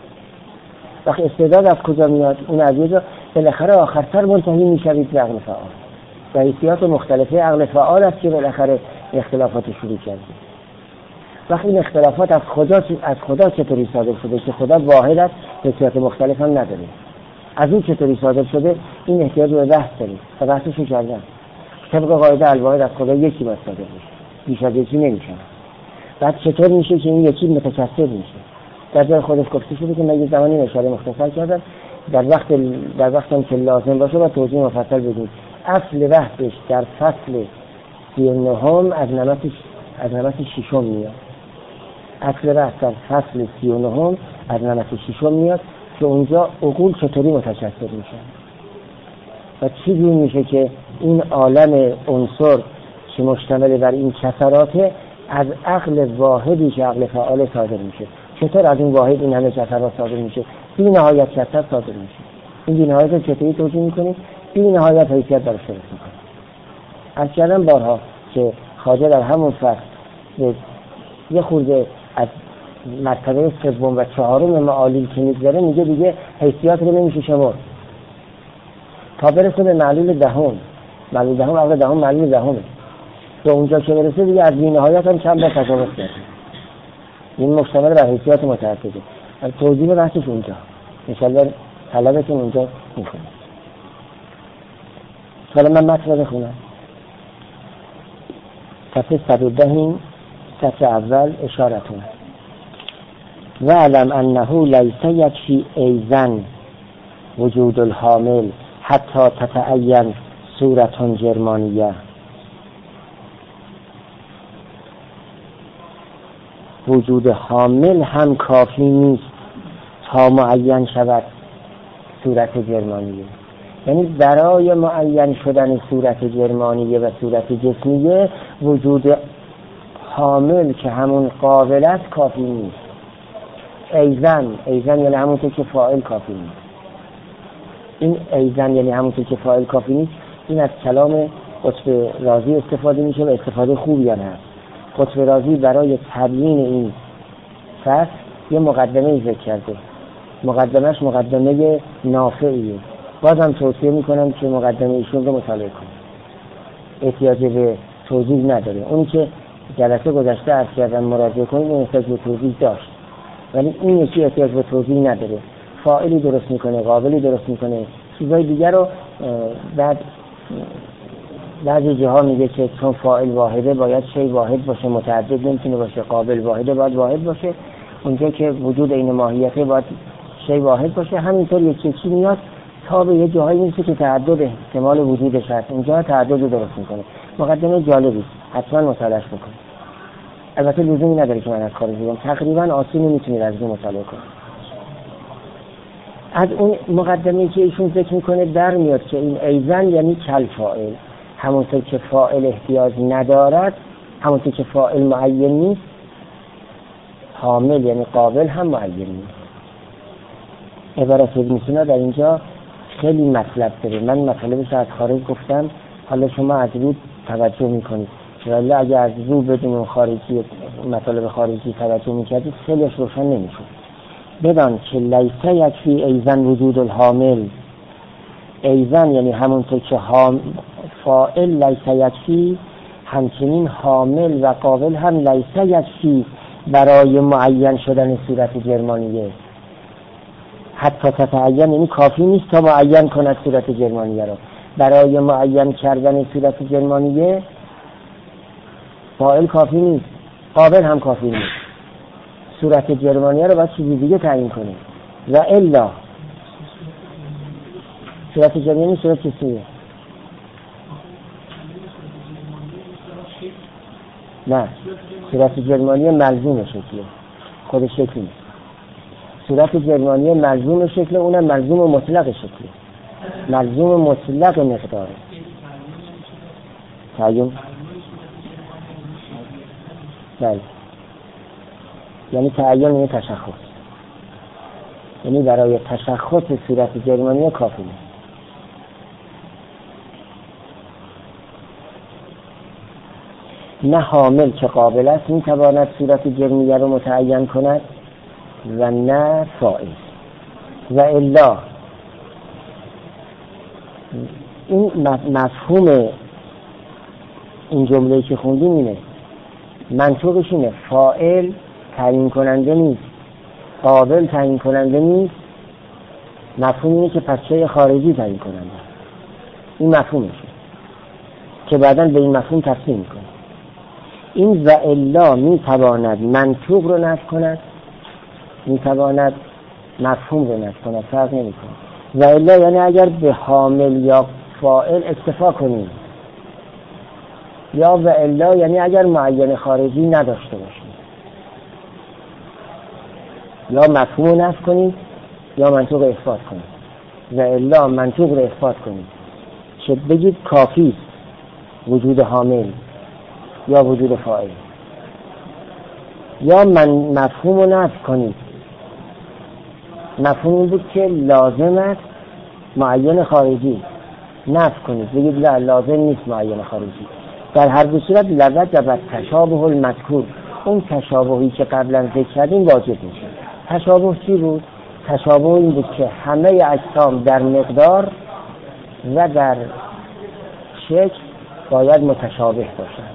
وقتی استعداد از کجا میاد؟ اون از یه جا بالاخره آخرتر منتهی میشوید به عقل فعال. در حیثیات مختلفه عقل فعال است که بالاخره اختلافات شروع کردیم. وقتی این اختلافات از خدا از خدا چطوری صادر شده که خدا واحد است، حیثیات مختلف هم نداره؟ از اون چطوری صادر شده؟ این احتیاج به بحث داره و بحثشو کردن. طبق قاعده الواحد از خدا یکی باید صادر بشه، بیش از یکی نمیشه. بعد چطور میشه که این یکی متکثر میشه؟ در جای خودش گفته شده که من یه زمانی اشاره مختصر کردم، در وقت در وقتی که لازم باشه و توضیح مفصل بدیم. اصل بحثش در فصل سی و نهم از نمط از نمط ششم میاد. اصل بحث در فصل سی و نهم از نمط ششم میاد که اونجا عقول چطوری متکثر میشن و چی جور میشه که این عالم عنصر که مشتمل بر این کثراته از عقل واحدی که عقل فعال صادر میشه. چطور از این واحد این همه کثرات صادر میشه؟ بی نهایت کثرات صادر میشه. این بی نهایت رو چطوری توجیه میکنیم؟ بی نهایت حیثیت برش درست میکنیم. از کردن بارها که خواجه در همون فصل یه خورده از مرتبه سوم و چهارم معالیم که میگذره میگه دیگه حیثیات رو نمیشه شمرد تا برسه به معلول دهم. معلول دهم عقل دهم معلول دهمه. به اونجا که برسه دیگه از بی نهایت هم کم به تجاوز کرده. این مشتمل بر حیثیات متعدده. از توضیح بحثش اونجا انشالله طلبتون اونجا میخونه. حالا من متن رو بخونم. صفحه صد و ده صفحه اول اشارتون. وعلم انه لیس یکفی ایزن وجود الحامل حتی تتعین صورت جرمانیه. وجود حامل هم کافی نیست تا معین شود صورت جرمانیه. یعنی برای معین شدن صورت جرمانیه و صورت جسمیه وجود حامل که همون قابل است کافی نیست. ایزن ایزن یعنی همونطور که فاعل کافی نیست. این ایزن یعنی همونطور که فاعل کافی نیست. این از کلام قطب رازی استفاده میشه و استفاده خوبی هم هست. قطب رازی برای تبیین این فصل یه مقدمه ذکر کرده. مقدمش مقدمه نافعیه. بازم توصیه میکنم که مقدمه ایشون رو مطالعه کنید. احتیاج به توضیح نداره. اونی که جلسه گذشته عرض کردم مراجعه کنید اون احتیاج به توضیح داشت، ولی این یکی احتیاج به توضیح نداره. فاعلی درست میکنه، قابلی درست میکنه، چیزای دیگر رو بعد بعضی جاها میگه که چون فاعل واحده باید شی واحد باشه، متعدد نمیتونه باشه، قابل واحده باید واحد باشه، اونجا که وجود این ماهیته باید شی واحد باشه. همینطور یکی یکی میاد تا به یه جاهایی میرسه که تعدد احتمال وجودش هست، اونجا تعدد رو درست میکنه. مقدمه جالبی، حتما مطالعهش بکنید. البته لزومی نداره که من از کارش بگم، تقریبا آسونی میتونید از این مطالعه کنید. از اون مقدمه‌ای که ایشون ذکر میکنه در میاد که این ایزن یعنی کل فاعل، همونطور که فاعل احتیاج ندارد، همونطور که فاعل معین نیست، حامل یعنی قابل هم معین نیست. عبارت ابن سینا در اینجا خیلی مطلب داره. من مطلبش از خارج گفتم، حالا شما از رو توجه میکنید، ولی اگه از رو بدون خارجی مطالب خارجی توجه میکردید خیلیش روشن نمیشد. بدان که لیسه یکفی ایزن وجود الحامل، ایزن یعنی همونطور که فاعل لیسه یکفی، همچنین حامل و قابل هم لیسه یکفی برای معین شدن صورت جرمانیه. حتی تتعین یعنی کافی نیست تا معین کند صورت جرمانیه رو. برای معین کردن صورت جرمانیه فاعل کافی نیست، قابل هم کافی نیست. صورت جرمانیه رو باید چیزی دیگه تعیین کنه. و الا صورت جرمانیه صورت چیزیه؟ نه، صورت جرمانیه ملزوم شکلیه، خود شکل نیست. صورت جرمانیه ملزوم شکل، اونم ملزوم مطلق شکلیه، ملزوم مطلق مقداره. تعیین بله، یعنی تعیین یعنی تشخص، یعنی برای تشخص صورت جرمانیه کافی نیست. نه حامل که قابل است میتواند صورت جرمیه رو متعین کند و نه فاعل. و الا این مفهوم این جمله که خوندیم اینه، منطوقش اینه، فاعل تعیین کننده نیست، قابل تعیین کننده نیست، مفهوم اینه که پس چه خارجی تعیین کننده. این مفهومشه که بعداً به این مفهوم تفسیر میکنه. این و الا میتواند منطوق رو نفی کند، میتواند مفهوم رو نفی کند، فرق نمیکنه. و الا یعنی اگر به حامل یا فاعل اکتفا کنیم، یا و الا یعنی اگر معین خارجی نداشته باشیم، یا مفهوم رو نفی کنیم یا منطوق اثبات کنیم. و الا منطوق رو اثبات کنیم که بگید کافی وجود حامل یا وجود فاعل، یا من مفهوم رو نفی کنید. مفهوم این بود که لازم است معین خارجی، نفی کنید بگید لا لازم نیست معین خارجی. در هر دو صورت لوجب تشابه المذکور، اون تشابهی که قبلا ذکر کردیم واجب میشه. تشابه چی بود؟ تشابه این بود که همه اجسام در مقدار و در شکل باید متشابه باشند.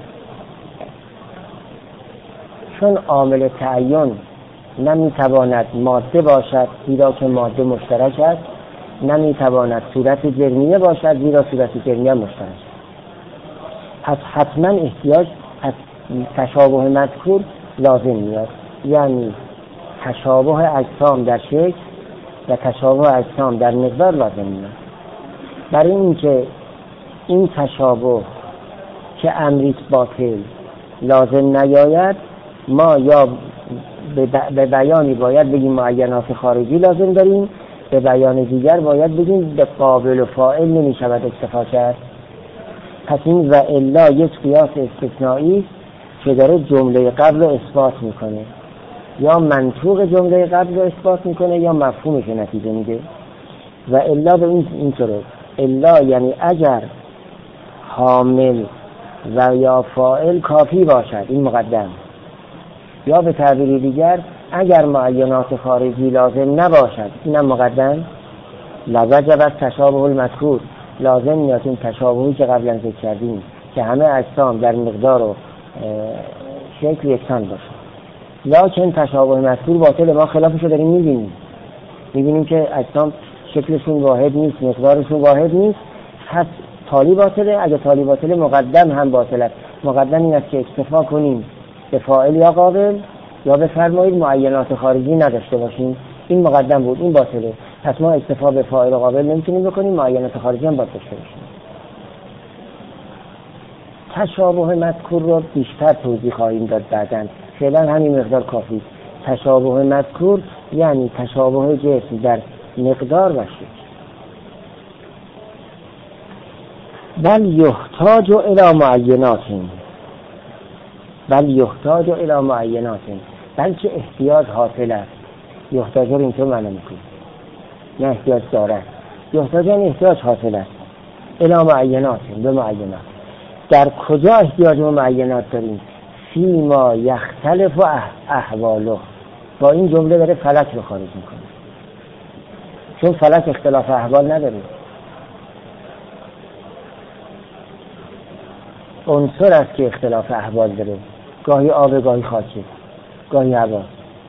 چون عامل تعین نمیتواند ماده باشد زیرا که ماده مشترک است، نمیتواند صورت جرمیه باشد زیرا صورت جرمیه مشترک است. پس حتما احتیاج از تشابه مذکور لازم میاد، یعنی تشابه اجسام در شکل و تشابه اجسام در مقدار لازم میاد. برای اینکه این تشابه که امریت باطل لازم نیاید، ما یا به بیانی باید بگیم معینات خارجی لازم داریم، به بیان دیگر باید بگیم به قابل و فاعل نمی شود اکتفا کرد. پس این و الا یک قیاس استثنایی که داره جمله قبل رو اثبات میکنه، یا منطوق جمله قبل رو اثبات میکنه یا مفهومش نتیجه میده. و الا به این اینطوره، الا یعنی اگر حامل و یا فاعل کافی باشد، این مقدم. یا به تعبیر دیگر اگر معینات خارجی لازم نباشد، اینم مقدم. لوجب از تشابه المذکور، لازم نیست این تشابهی که قبلا ذکر کردیم که همه اجسام در مقدار و شکل یکسان باشه. لکن تشابه مذکور باطل، ما خلافش رو داریم میبینیم میبینیم که اجسام شکلشون واحد نیست، مقدارشون واحد نیست، پس تالی باطله. اگه تالی باطله مقدم هم باطله. مقدم این است که اکتفا کنیم به فاعل یا قابل، یا بفرمایید معینات خارجی نداشته باشیم، این مقدم بود، این باطله. پس ما اکتفا به فاعل و قابل نمیتونیم بکنیم، معینات خارجی هم باید داشته باشیم. تشابه مذکور رو بیشتر توضیح خواهیم داد بعداً، فعلا همین مقدار کافی. تشابه مذکور یعنی تشابه جسم در مقدار و شکل. بل یحتاج الی معینات، بل یحتاج الی معینات، بلکه احتیاج حاصل است. یحتاج رو اینطور معنی میکنیم، نه احتیاج دارد. یحتاج این احتیاج حاصل است الی معینات، به معینات. در کجا احتیاج به معینات داریم؟ فیما یختلف احواله. با این جمله داره فلک رو خارج میکنه، چون فلک اختلاف احوال نداره. عنصر است که اختلاف احوال داره، گاهی آب، گاهی خاکه، گاهی هوا.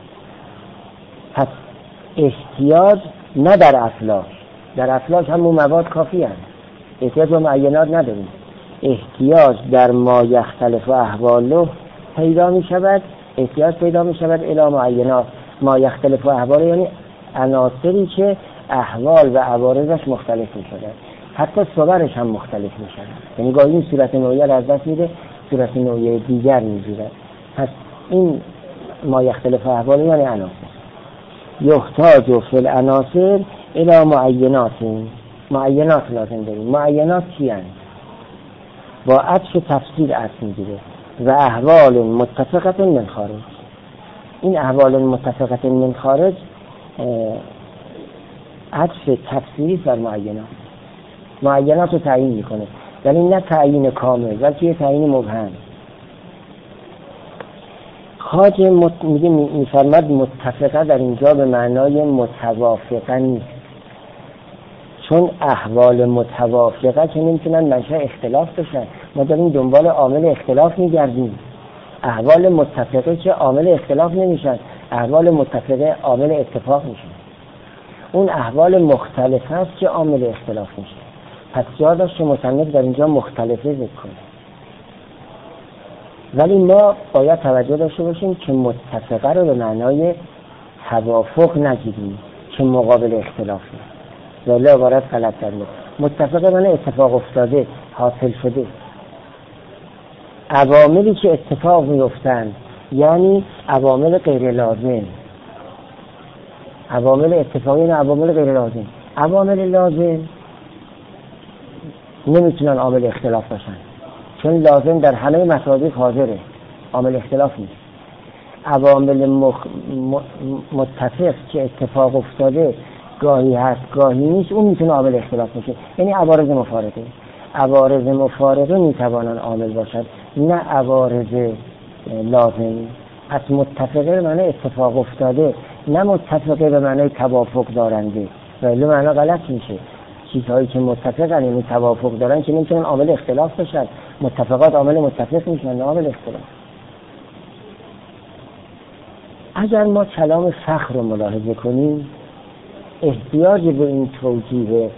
پس احتیاج نه در افلاک، در افلاک همون مواد کافی هست، احتیاج به معینات نداریم. احتیاج در ما یختلف احواله پیدا می شود، احتیاج پیدا می شود الی معینات. ما یختلف احواله یعنی عناصری که احوال و عوارضش مختلف می شود، حتی صورش هم مختلف می شود. یعنی گاهی این صورت نوعیه را از دست میده، صورت نوعیه دیگر می گیرد. پس این ما یختلف احواله یعنی عناصر. یحتاج فی العناصر الی معینات، معینات لازم داریم. معینات چی هستند؟ با عطف تفسیر عطف میگیره. و احوال متفقه من خارج، این احوال متفقه من خارج عطف تفسیری بر معینات. معینات رو تعیین میکنه، ولی نه تعیین کامل، بلکه یه تعیین مبهم. خواجه مت... میگه میفرماد متفقه در اینجا به معنای متوافقه نیست، چون احوال متوافقه که نمیتونن منشأ اختلاف بشن. ما داریم دنبال عامل اختلاف میگردیم. احوال متفقه که عامل اختلاف نمیشن، احوال متفقه عامل اتفاق میشن. اون احوال مختلفه است که عامل اختلاف میشه. پس جا داشت مصنف در اینجا مختلفه ذکر کنه، ولی ما باید توجه داشته باشیم که متفقه رو به معنای توافق نگیریم که مقابل اختلافه، ولی عبارت غلط کرده. متفقه معنی اتفاق افتاده، حاصل شده. عواملی که اتفاق میفتن یعنی عوامل غیر لازم. عوامل اتفاقی یعنی عوامل غیر لازم. عوامل لازم نمیتونن عامل اختلاف باشن، چون لازم در همه مصادیق حاضره، عامل اختلاف نیست. عوامل مخ... م... متفق که اتفاق افتاده گاهی هست گاهی نیست، اون میتونه عامل اختلاف باشه، یعنی عوارض مفارقه. عوارض مفارقه میتوانن عامل باشد، نه عوارض لازمی. پس متفقه به معنی اتفاق افتاده، نه متفقه به معنی توافق دارنده، ولی معنی غلط میشه. چیزهایی که متفقن یعنی توافق دارن که نمیتونن عامل اختلاف باشن. متفقات عامل متفق میشن، نه عامل اختلاف. اگر ما کلام فخر رو ملاحظه کنیم، احتیاج به این توجیه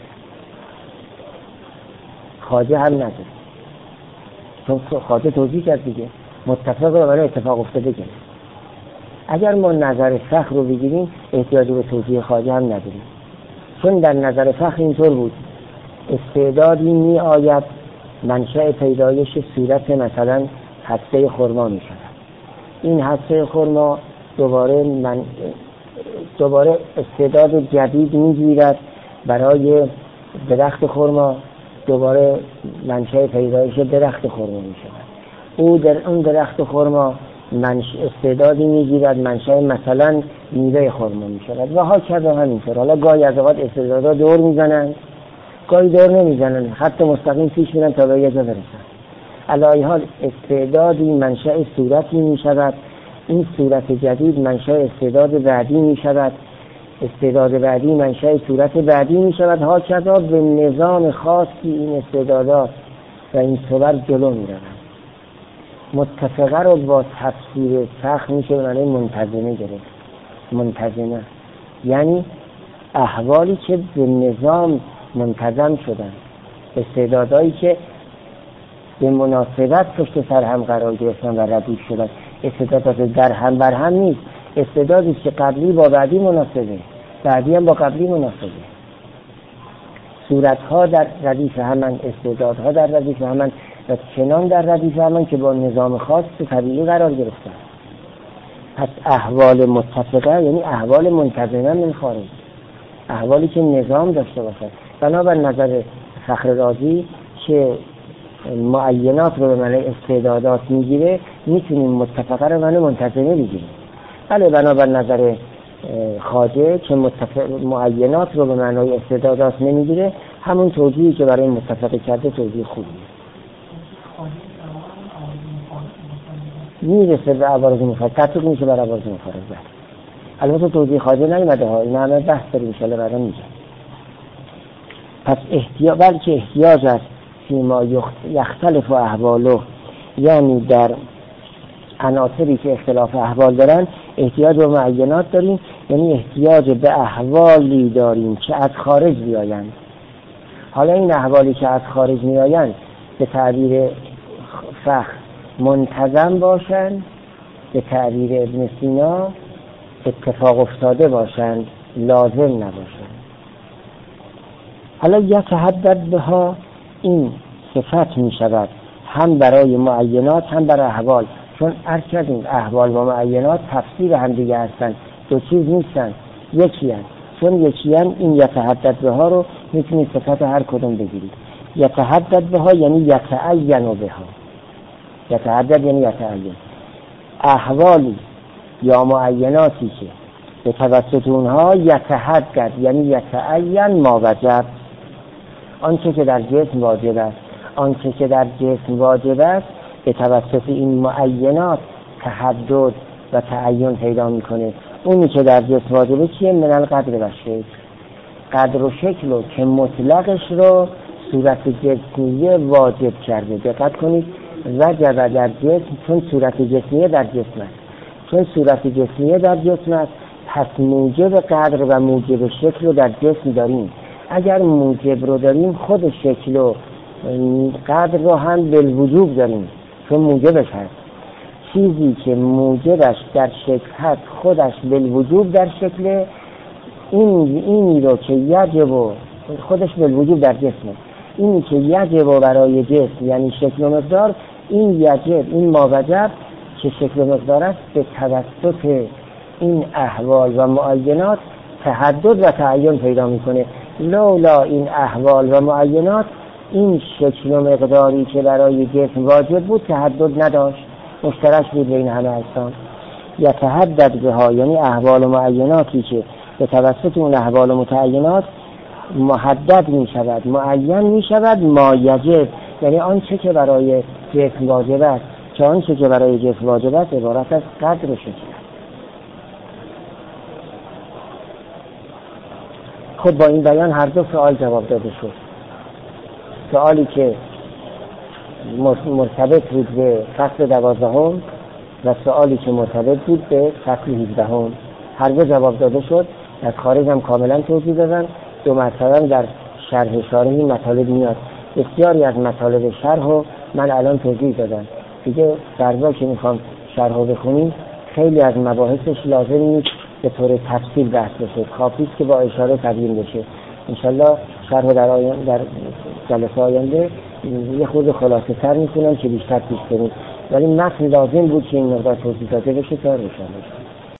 خواجه هم نداره، چون خواجه توجیه کرد دیگه، متفق رو برای اتفاق افتاده کرد. اگر ما نظر فخر رو بگیریم احتیاج به توجیه خواجه هم نداریم، چون در نظر فخر اینطور بود: استعدادی می آید منشأ پیدایش صورت مثلا هسته خرما می شود. این هسته خرما دوباره من دوباره استعداد جدید می گیرد برای درخت خرما، دوباره منشأ پیدایش درخت خرما می شود. او در اون درخت خرما استعدادی می گیرد منشأ مثلا میوه خرما می شود و ها کرده همینطور. حالا گاهی از اوقات استعدادها دور می زنند، گاهی دور نمی زنند، خط مستقیم پیش میرن تا به یه جا برسن. علی حال استعدادی منشأ صورتی می شود، این صورت جدید منشأ استعداد بعدی می شود، استعداد بعدی منشأ صورت بعدی می شود، ها کذا به نظام خاصی این استعدادات و این صور جلو می روند. متفقه رو با تفسیر سخت میشه به معنی منتظمه گرفت. منتظمه یعنی احوالی که به نظام منتظم شدن، استعدادایی که به مناسبت پشت سر هم قرار گرفتن و ردیف شدن. استعدادات در هم بر هم نیست، استعدادی که قبلی با بعدی مناسبه، بعدی هم با قبلی مناسبه. صورتها در ردیف همان، استعدادها در ردیف همان و چنان در ردیف همان که با نظام خاص طبیعی قرار گرفتن. پس احوال متفقه یعنی احوال منتظمه من خارج، احوالی که نظام داشته باشد. بنابر نظر فخر رازی که معینات رو به معنی استعدادات میگیره، میتونیم متفقه رو به معنی منتظمه بگیریم. بله بنابر نظر خواجه که معینات رو به معنی استعدادات نمیگیره، همون توجیهی که برای متفقه کرده توجیه خوبیه. میرسه به عوارض مفرد، تطبیق میشه بر عوارض مفرد. البته توضیح خواجه نیومده ها، این همه بحث داریم انشاءالله بعدا میگم. پس احتیاج، بلکه احتیاج است فیما یختلف و احوالو، یعنی در عناصری که اختلاف احوال دارن احتیاج به معینات داریم، یعنی احتیاج به احوالی داریم که از خارج بیایند. حالا این احوالی که از خارج میآیند به تعبیر فخر منتظم باشند، به تعبیر ابن سینا اتفاق افتاده باشند، لازم نباشند. حالا یتحدد بها، این صفت می شود هم برای معینات هم برای احوال، چون عرض کردیم احوال و معینات تفسیر هم دیگه هستن، دو چیز نیستن، یکی هست. چون یکی هست این یتحدد بها رو میتونید صفت هر کدوم بگیرید. یتحدد بها یعنی یتعین بها، یتحدد یعنی یتعین. احوالی یا معیناتی که به توسط اونها یتحدد یعنی یتعین ما وجب، آنچه که در جسم واجب است، آنچه که در جسم واجب است به توسط این معینات تحدد و تعین پیدا میکنه. اونی که در جسم واجبه چیه؟ من القدر و شکل. قدر و شکل رو که مطلقش رو صورت جسمیه واجب کرده. دقت کنید، وجب در جسم، چون صورت جسمیه در جسم است، چون صورت جسمیه در جسم است پس موجب قدر و موجب شکل رو در جسم داریم. اگر موجب رو داریم خود شکل و قدر رو هم بالوجوب داریم، چون موجبش هست. چیزی که موجبش در شکل هست خودش بالوجوب در شکل، این اینی رو که یجب و خودش بالوجوب در جسمه، اینی که یجب و برای جسم یعنی شکل و مقدار، این یجب این ماوجب که شکل و مقدار است به توسط این احوال و معینات تحدد و تعین پیدا میکنه. لولا این احوال و معینات این شکل و مقداری که برای جسم واجب بود تحدد نداشت، مشترک بود بین همه اجسام. یتحدد بها یعنی احوال و معیناتی که به توسط اون احوال و متعینات محدد می شود، معین می شود، ما یجب یعنی آنچه که برای جسم واجب است، چه آنچه که برای جسم واجب است عبارت از قدر و شکل. خب با این بیان هر دو سوال جواب داده شد. سوالی که مرتبط بود به فصل دوازدهم و سوالی که مرتبط بود به فصل هجدهم هر دو جواب داده شد. از خارج هم کاملا توضیح دادن. دو مرتبه در شرح شارح این مطالب میاد. بسیاری از مطالب شرح رو من الان توضیح دادم دیگه. درجا که میخوام شرح رو بخونیم خیلی از مباحثش لازم نیست به طور تفصیل بحث بشه، کافیست که با اشاره تبیین بشه. انشالله شرح در آینده در جلسه آینده یه خود خلاصه تر میکنم که بیشتر پیش بریم، ولی متن لازم بود که این مقدار توضیح داده بشه تا روشن بشه.